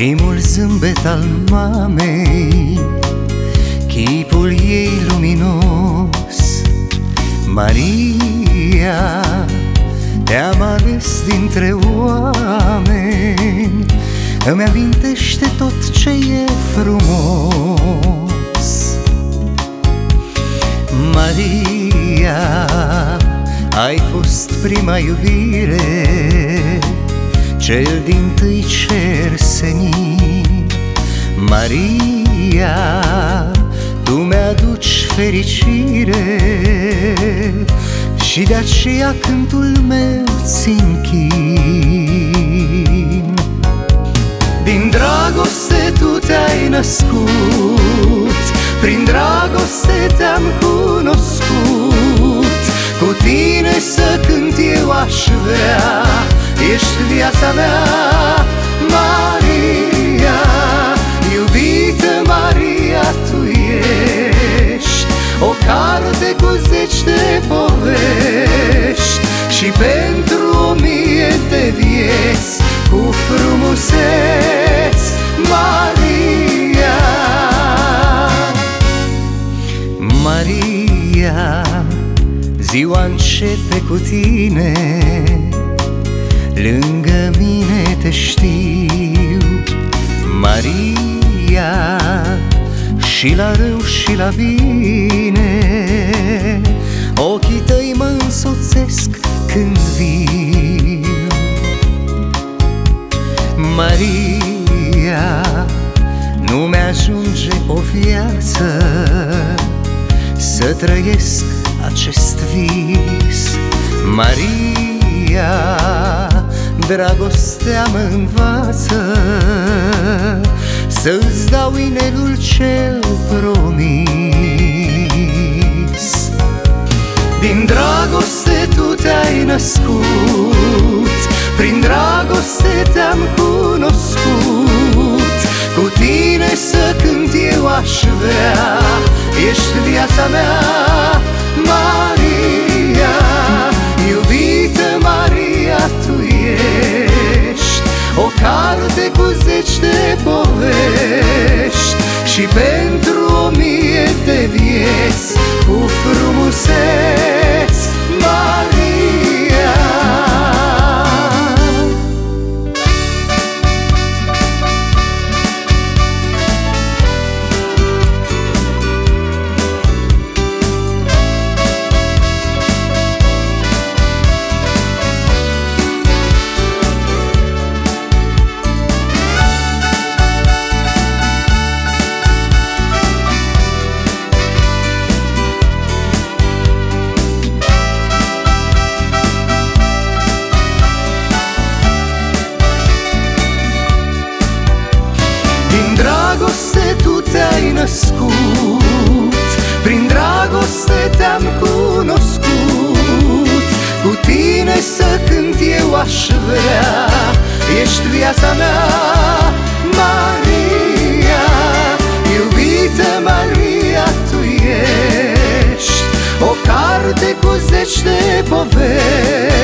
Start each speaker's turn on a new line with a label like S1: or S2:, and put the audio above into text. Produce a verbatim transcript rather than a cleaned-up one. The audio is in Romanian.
S1: Primul zâmbet al mamei, chipul ei luminos. Maria, te-am ales dintre oameni, îmi amintește tot ce e frumos. Maria, ai fost prima iubire, cel din-tâi cer senin. Maria, tu mi-aduci fericire și de aceea cântul meu ți-închin. Din dragoste tu te-ai născut, prin dragoste te-am cunoscut. Cu tine să cânt eu aș vrea, ești viața mea, Maria. Iubită Maria, tu ești o carte cu zeci de povești și pentru o mie de vieți cu frumuseți, Maria. Maria, ziua începe cu tine, lângă mine te știu. Maria, și la rău și la bine, ochii tăi mă însoțesc când viu. Maria, nu mi-ajunge o viață să trăiesc acest vis. Maria, dragostea mă învață să-ți dau inelul cel promis. Din dragoste tu te-ai născut, prin dragoste te-am cunoscut. Cu tine să cânt eu aș vrea, ești viața mea, Maria. Iubită Maria, tu ești o carte cu zeci de povești și pentru o mie de vieți cu frumuseți, Maria. Din dragoste tu te-ai născut, prin dragoste te-am cunoscut. Cu tine să cânt eu aș vrea, ești viața mea, Maria. Iubită Maria, tu ești o carte cu zeci de povești